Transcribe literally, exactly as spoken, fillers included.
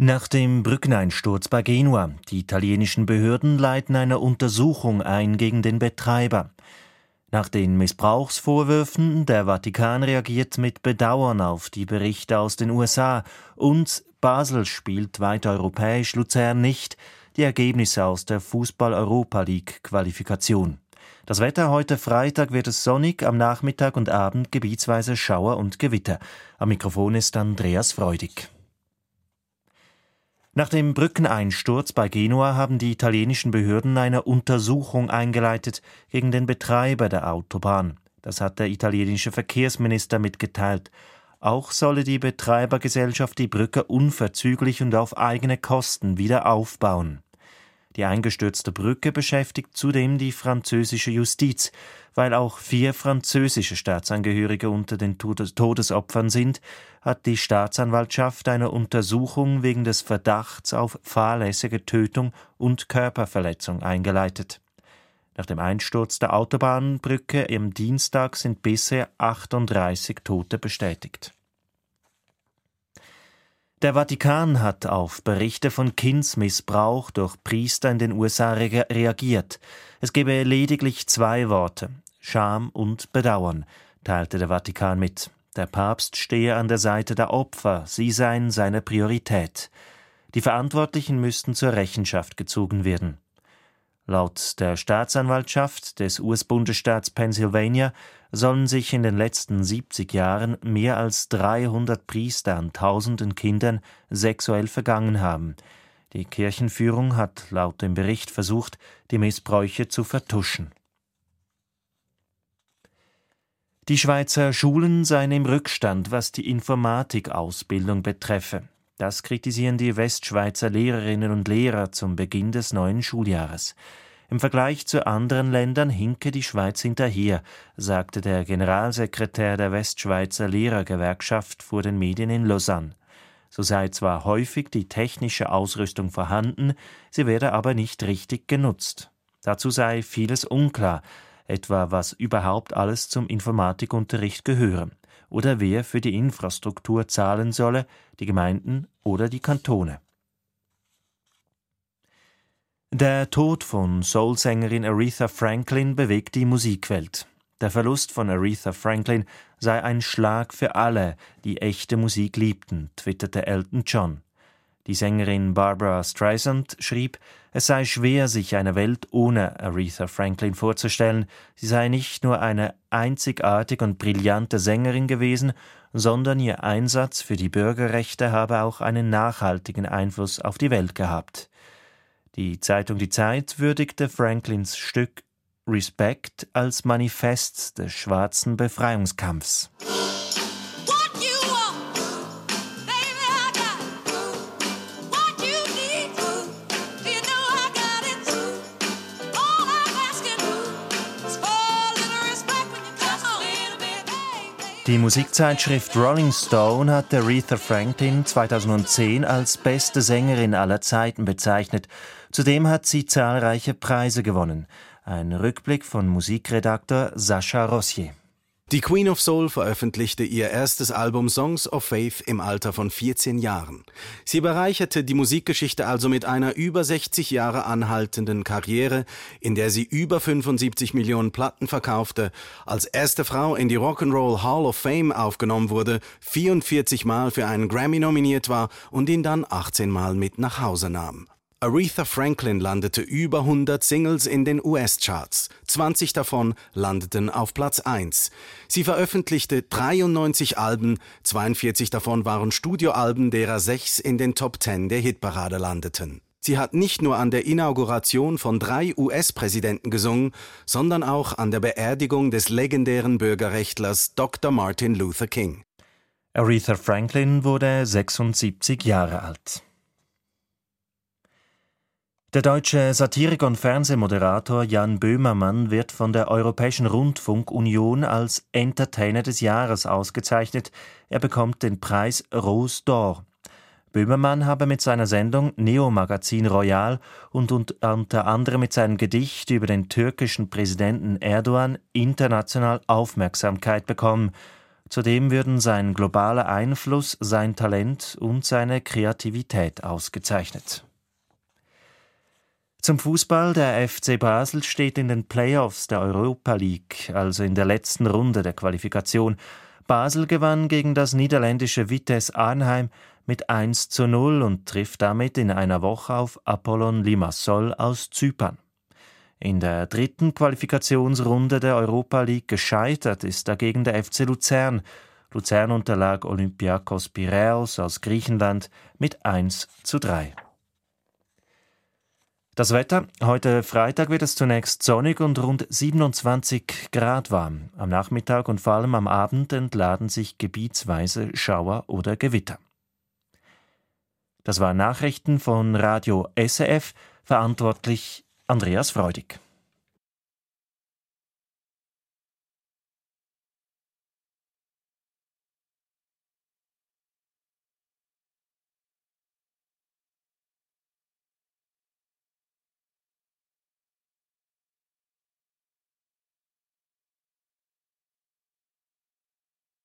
Nach dem Brückeneinsturz bei Genua. Die italienischen Behörden leiten eine Untersuchung ein gegen den Betreiber. Nach den Missbrauchsvorwürfen, der Vatikan reagiert mit Bedauern auf die Berichte aus den U S A und Basel spielt weit europäisch, Luzern nicht, die Ergebnisse aus der Fußball-Europa-League-Qualifikation. Das Wetter heute Freitag wird es sonnig, am Nachmittag und Abend gebietsweise Schauer und Gewitter. Am Mikrofon ist Andreas Freudig. Nach dem Brückeneinsturz bei Genua haben die italienischen Behörden eine Untersuchung eingeleitet gegen den Betreiber der Autobahn. Das hat der italienische Verkehrsminister mitgeteilt. Auch solle die Betreibergesellschaft die Brücke unverzüglich und auf eigene Kosten wieder aufbauen. Die eingestürzte Brücke beschäftigt zudem die französische Justiz, weil auch vier französische Staatsangehörige unter den Todesopfern sind, hat die Staatsanwaltschaft eine Untersuchung wegen des Verdachts auf fahrlässige Tötung und Körperverletzung eingeleitet. Nach dem Einsturz der Autobahnbrücke am Dienstag sind bisher achtunddreißig Tote bestätigt. Der Vatikan hat auf Berichte von Kindsmissbrauch durch Priester in den U S A re- reagiert. Es gebe lediglich zwei Worte: Scham und Bedauern, teilte der Vatikan mit. Der Papst stehe an der Seite der Opfer, sie seien seine Priorität. Die Verantwortlichen müssten zur Rechenschaft gezogen werden. Laut der Staatsanwaltschaft des U S-Bundesstaats Pennsylvania sollen sich in den letzten siebzig Jahren mehr als dreihundert Priester an tausenden Kindern sexuell vergangen haben. Die Kirchenführung hat laut dem Bericht versucht, die Missbräuche zu vertuschen. Die Schweizer Schulen seien im Rückstand, was die Informatikausbildung betreffe. Das kritisieren die Westschweizer Lehrerinnen und Lehrer zum Beginn des neuen Schuljahres. Im Vergleich zu anderen Ländern hinke die Schweiz hinterher, sagte der Generalsekretär der Westschweizer Lehrergewerkschaft vor den Medien in Lausanne. So sei zwar häufig die technische Ausrüstung vorhanden, sie werde aber nicht richtig genutzt. Dazu sei vieles unklar, etwa was überhaupt alles zum Informatikunterricht gehöre oder wer für die Infrastruktur zahlen solle, die Gemeinden oder die Kantone. Der Tod von Soul-Sängerin Aretha Franklin bewegt die Musikwelt. Der Verlust von Aretha Franklin sei ein Schlag für alle, die echte Musik liebten, twitterte Elton John. Die Sängerin Barbra Streisand schrieb, es sei schwer, sich eine Welt ohne Aretha Franklin vorzustellen. Sie sei nicht nur eine einzigartige und brillante Sängerin gewesen, sondern ihr Einsatz für die Bürgerrechte habe auch einen nachhaltigen Einfluss auf die Welt gehabt. Die Zeitung Die Zeit würdigte Franklins Stück Respect als Manifest des schwarzen Befreiungskampfs. Die Musikzeitschrift Rolling Stone hat Aretha Franklin zweitausendzehn als beste Sängerin aller Zeiten bezeichnet. Zudem hat sie zahlreiche Preise gewonnen. Ein Rückblick von Musikredakteur Sascha Rossier. Die Queen of Soul veröffentlichte ihr erstes Album Songs of Faith im Alter von vierzehn Jahren. Sie bereicherte die Musikgeschichte also mit einer über sechzig Jahre anhaltenden Karriere, in der sie über fünfundsiebzig Millionen Platten verkaufte, als erste Frau in die Rock'n'Roll Hall of Fame aufgenommen wurde, vierundvierzig Mal für einen Grammy nominiert war und ihn dann achtzehn Mal mit nach Hause nahm. Aretha Franklin landete über hundert Singles in den U S-Charts. zwanzig davon landeten auf Platz eins. Sie veröffentlichte dreiundneunzig Alben, zweiundvierzig davon waren Studioalben, derer sechs in den Top zehn der Hitparade landeten. Sie hat nicht nur an der Inauguration von drei U S-Präsidenten gesungen, sondern auch an der Beerdigung des legendären Bürgerrechtlers Doktor Martin Luther King. Aretha Franklin wurde sechsundsiebzig Jahre alt. Der deutsche Satiriker und Fernsehmoderator Jan Böhmermann wird von der Europäischen Rundfunkunion als Entertainer des Jahres ausgezeichnet. Er bekommt den Preis Rose d'Or. Böhmermann habe mit seiner Sendung Neo Magazin Royal und unter anderem mit seinem Gedicht über den türkischen Präsidenten Erdogan international Aufmerksamkeit bekommen. Zudem würden sein globaler Einfluss, sein Talent und seine Kreativität ausgezeichnet. Zum Fußball: Der F C Basel steht in den Playoffs der Europa League, also in der letzten Runde der Qualifikation. Basel gewann gegen das niederländische Vitesse Arnheim mit eins zu null und trifft damit in einer Woche auf Apollon Limassol aus Zypern. In der dritten Qualifikationsrunde der Europa League gescheitert ist dagegen der F C Luzern. Luzern unterlag Olympiakos Piräus aus Griechenland mit eins zu drei. Das Wetter: Heute Freitag wird es zunächst sonnig und rund siebenundzwanzig Grad warm. Am Nachmittag und vor allem am Abend entladen sich gebietsweise Schauer oder Gewitter. Das waren Nachrichten von Radio S R F, verantwortlich Andreas Freudig.